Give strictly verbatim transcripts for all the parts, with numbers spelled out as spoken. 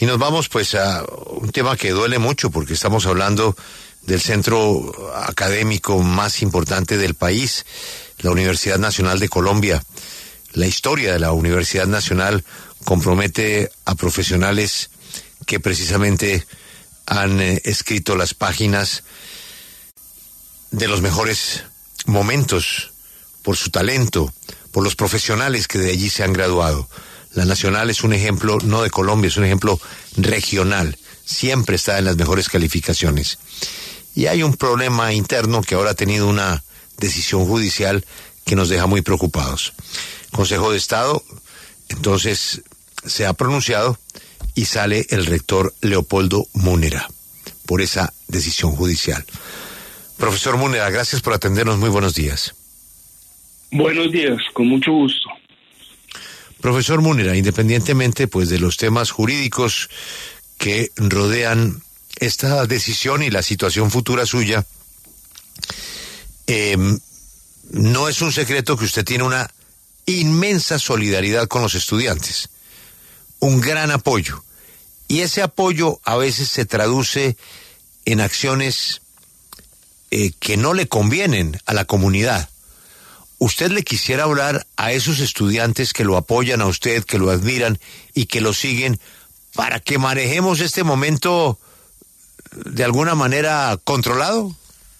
Y nos vamos pues a un tema que duele mucho porque estamos hablando del centro académico más importante del país, la Universidad Nacional de Colombia. La historia de la Universidad Nacional compromete a profesionales que precisamente han eh, escrito las páginas de los mejores momentos por su talento, por los profesionales que de allí se han graduado. La Nacional es un ejemplo no de Colombia, es un ejemplo regional. Siempre está en las mejores calificaciones. Y hay un problema interno que ahora ha tenido una decisión judicial que nos deja muy preocupados. Consejo de Estado, entonces, se ha pronunciado y sale el rector Leopoldo Múnera por esa decisión judicial. Profesor Múnera, gracias por atendernos. Muy buenos días. Buenos días, con mucho gusto. Profesor Múnera, independientemente pues de los temas jurídicos que rodean esta decisión y la situación futura suya, eh, no es un secreto que usted tiene una inmensa solidaridad con los estudiantes, un gran apoyo, y ese apoyo a veces se traduce en acciones eh, que no le convienen a la comunidad. ¿Usted le quisiera hablar a esos estudiantes que lo apoyan a usted, que lo admiran y que lo siguen, para que manejemos este momento de alguna manera controlado?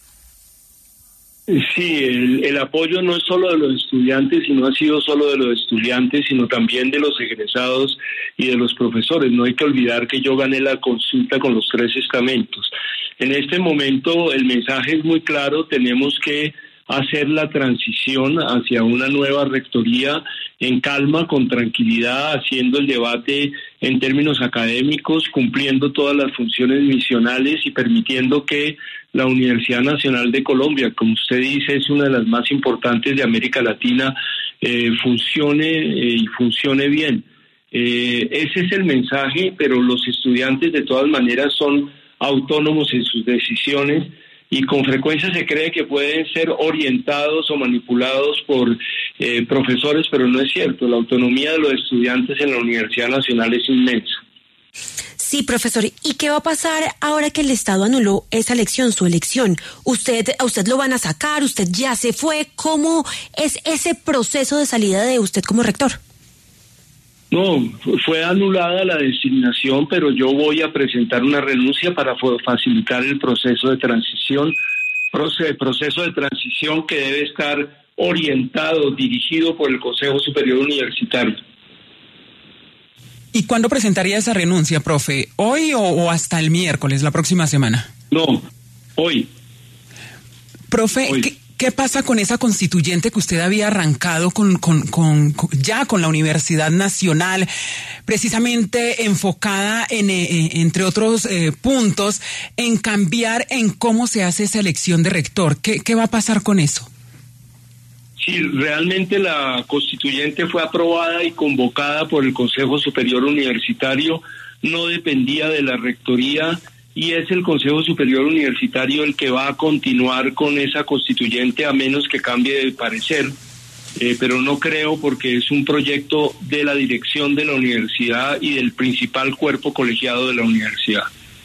Sí, el, el apoyo no es solo de los estudiantes y no ha sido solo de los estudiantes, sino también de los egresados y de los profesores. No hay que olvidar que yo gané la consulta con los tres estamentos. En este momento el mensaje es muy claro, tenemos que hacer la transición hacia una nueva rectoría en calma, con tranquilidad, haciendo el debate en términos académicos, cumpliendo todas las funciones misionales y permitiendo que la Universidad Nacional de Colombia, como usted dice, es una de las más importantes de América Latina, eh, funcione eh, y funcione bien. Eh, ese es el mensaje, pero los estudiantes de todas maneras son autónomos en sus decisiones y con frecuencia se cree que pueden ser orientados o manipulados por eh, profesores, pero no es cierto. La autonomía de los estudiantes en la Universidad Nacional es inmensa. Sí, profesor. ¿Y qué va a pasar ahora que el Estado anuló esa elección, su elección? ¿Usted, a usted lo van a sacar? ¿Usted ya se fue? ¿Cómo es ese proceso de salida de usted como rector? No, fue anulada la designación, pero yo voy a presentar una renuncia para facilitar el proceso de transición, proceso de transición que debe estar orientado, dirigido por el Consejo Superior Universitario. ¿Y cuándo presentaría esa renuncia, profe? ¿Hoy o, o hasta el miércoles, la próxima semana? No, hoy. Profe, hoy. ¿Qué, ¿qué pasa con esa constituyente que usted había arrancado con, con, con, con ya con la Universidad Nacional, precisamente enfocada en, eh, entre otros eh, puntos, en cambiar en cómo se hace esa elección de rector? ¿Qué, qué va a pasar con eso? Sí, realmente la constituyente fue aprobada y convocada por el Consejo Superior Universitario, no dependía de la rectoría y es el Consejo Superior Universitario el que va a continuar con esa constituyente a menos que cambie de parecer, eh, pero no creo porque es un proyecto de la dirección de la universidad y del principal cuerpo colegiado de la universidad.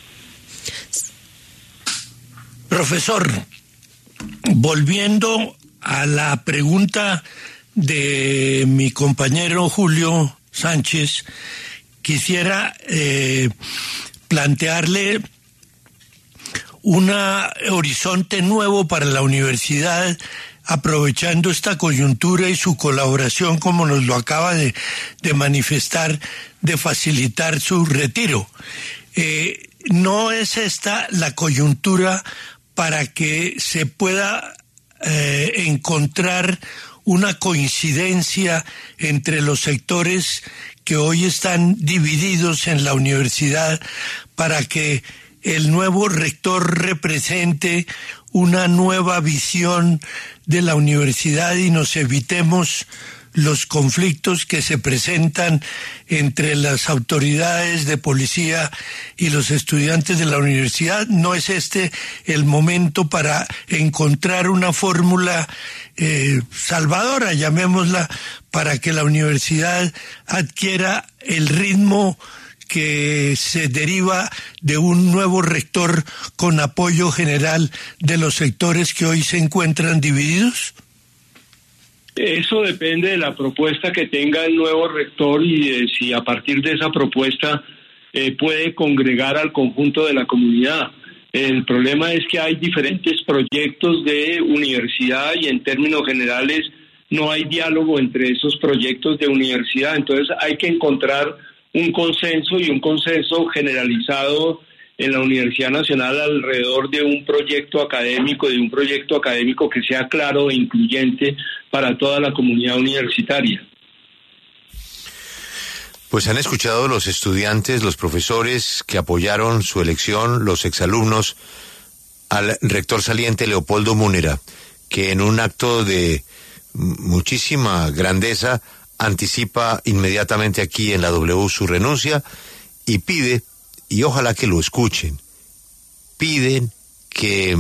Profesor, volviendo a la pregunta de mi compañero Julio Sánchez, quisiera eh, plantearle un horizonte nuevo para la universidad, aprovechando esta coyuntura y su colaboración, como nos lo acaba de, de manifestar, de facilitar su retiro. Eh, ¿No es esta la coyuntura para que se pueda Eh, encontrar una coincidencia entre los sectores que hoy están divididos en la universidad para que el nuevo rector represente una nueva visión de la universidad y nos evitemos los conflictos que se presentan entre las autoridades de policía y los estudiantes de la universidad? ¿No es este el momento para encontrar una fórmula eh, salvadora, llamémosla, para que la universidad adquiera el ritmo que se deriva de un nuevo rector con apoyo general de los sectores que hoy se encuentran divididos? Eso depende de la propuesta que tenga el nuevo rector y de si a partir de esa propuesta eh, puede congregar al conjunto de la comunidad. El problema es que hay diferentes proyectos de universidad y en términos generales no hay diálogo entre esos proyectos de universidad. Entonces hay que encontrar un consenso y un consenso generalizado en la Universidad Nacional alrededor de un proyecto académico, de un proyecto académico que sea claro e incluyente para toda la comunidad universitaria. Pues han escuchado los estudiantes, los profesores que apoyaron su elección, los exalumnos, al rector saliente Leopoldo Múnera, que en un acto de muchísima grandeza anticipa inmediatamente aquí en la W su renuncia y pide, y ojalá que lo escuchen, piden que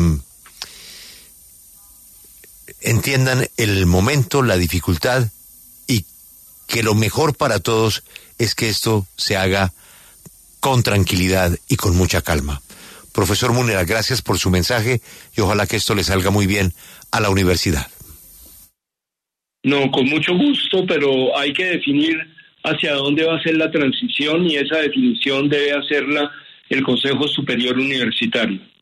entiendan el momento, la dificultad y que lo mejor para todos es que esto se haga con tranquilidad y con mucha calma. Profesor Múnera, gracias por su mensaje y ojalá que esto le salga muy bien a la universidad. No, con mucho gusto, pero hay que definir hacia dónde va a ser la transición y esa definición debe hacerla el Consejo Superior Universitario.